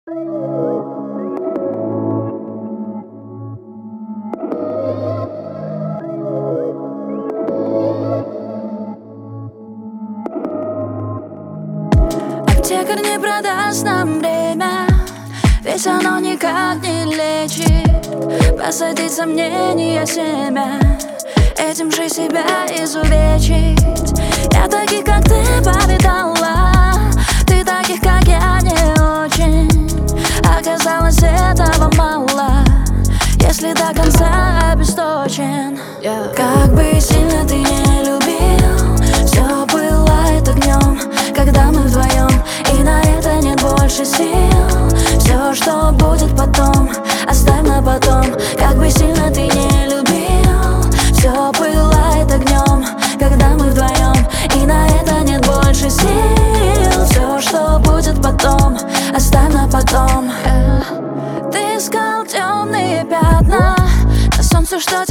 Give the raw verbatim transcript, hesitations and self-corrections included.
Аптекарь не продаст нам время, ведь оно никак не лечит. Посадить сомнения семя, этим же себя изувечить. Я таких, как ты, повидала, ты таких, как я, не очень. Оказалось, этого мало, если до конца обесточен. yeah. Как бы сильно ты не любил, все пылает огнем, когда мы вдвоем, и на это нет больше сил. Все, что будет потом, оставь на потом. Как бы сильно ты не любил, все пылает огнем, когда мы вдвоем, и на это нет больше сил. Все, что будет потом, оставь на потом. yeah. Ты искал темные пятна на солнце, что